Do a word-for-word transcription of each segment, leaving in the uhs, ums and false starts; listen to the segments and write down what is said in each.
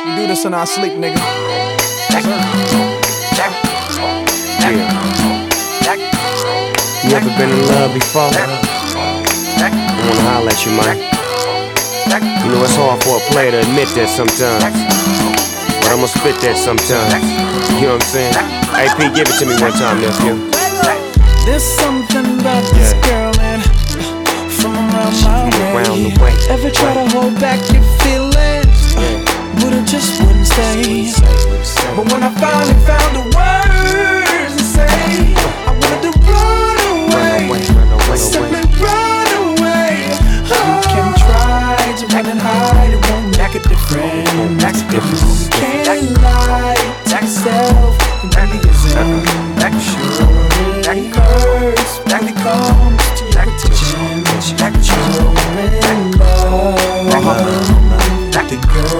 We do this in our sleep, nigga. Yeah. You ever been in love before? I wanna holler at you, man. You know it's hard for a player to admit that sometimes, but I'ma spit that sometimes. You know what I'm saying? A P, give it to me one time, nephew. There's something about this Yeah. girl and from around my From around way. the way. Ever try to hold back your feelings, but it just wouldn't stay. But when I finally found the words to say, I wanted to run away, simply run away. You can try to run and hide, it won't make a difference. You can't lie to yourself and be yourself. Sure it hurts when it comes to your attention. You're in love with the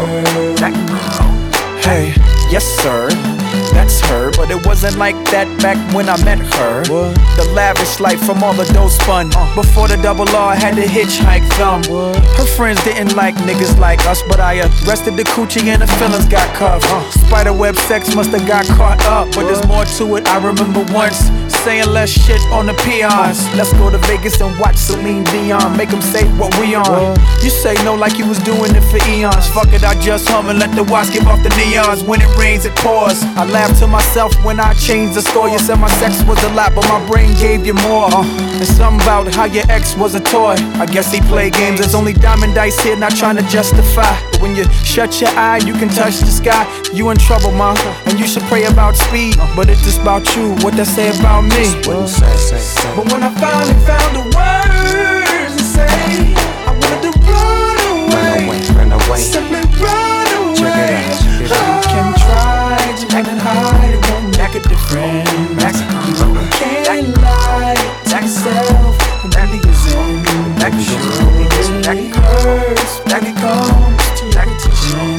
girl. Hey, yes sir, that's her, but it wasn't like that back when I met her. What? The lavish life from all the dough spun. uh, Before the double R, I had to hitchhike them. What? Her friends didn't like niggas like us, but I arrested the coochie and the feelings got cuffed. uh, Spiderweb sex musta got caught up, but what? There's more to it. I remember once saying less shit on the peons. Let's go to Vegas and watch Celine Dion, make them say what we on. What? You say no like you was doing it for eons. Fuck it, I just hum and let the watch give off the neons. When it rains, it pours. I laugh to myself when I changed the score. You said my sex was a lot, but my brain gave you more. uh, And something about how your ex was a toy. I guess he played games. There's only diamond dice here, not trying to justify. But when you shut your eye, you can touch the sky. You in trouble, ma, and you should pray about speed. But it's just about you, what they say about me. But when I finally found the words to say, I wanted to run away, Run away. simply run away. Check it out. You can try to run and hide, it won't make a difference. You can't lie to yourself and be yourself. Sure it hurts when it comes to your attention.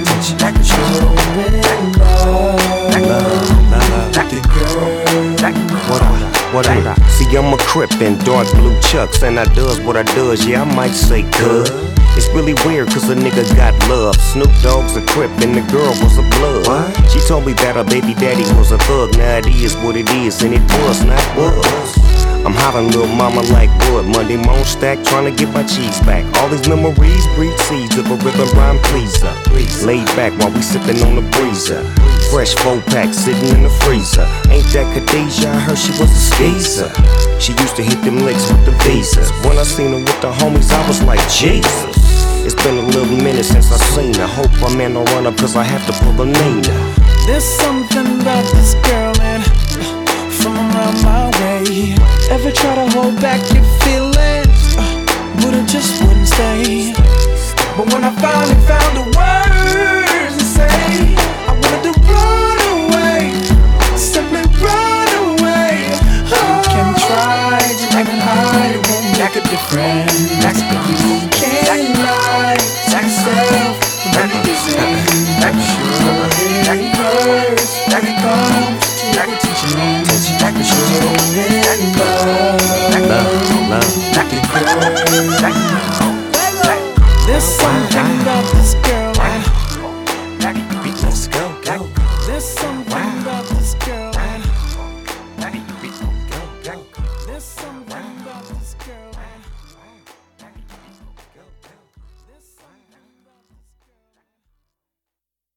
You're in love with the girl. What up? What up? See, I'm a Crip in dark blue chucks, and I does what I does, yeah, I might say good. It's really weird cause a nigga got love. Snoop Dogg's a Crip and the girl was a blood. What? She told me that her baby daddy was a thug. Now it is what it is, and it was not was. I'm hollering little mama like wood. Monday morning stack, trying to get my cheese back. All these memories breed seeds of a rhythm rhyme pleaser. Laid back while we sipping on the breezer. Fresh four pack sitting in the freezer. Ain't that Khadijah? I heard she was a skeezer. She used to hit them licks with the visas. When I seen her with the homies, I was like, Jesus. It's been a little minute since I seen her. Hope my man don't run up cause I have to pull a Nina. There's something about this girl and from around my way. Ever try to hold back your feelings, but it just wouldn't stay. But when I finally found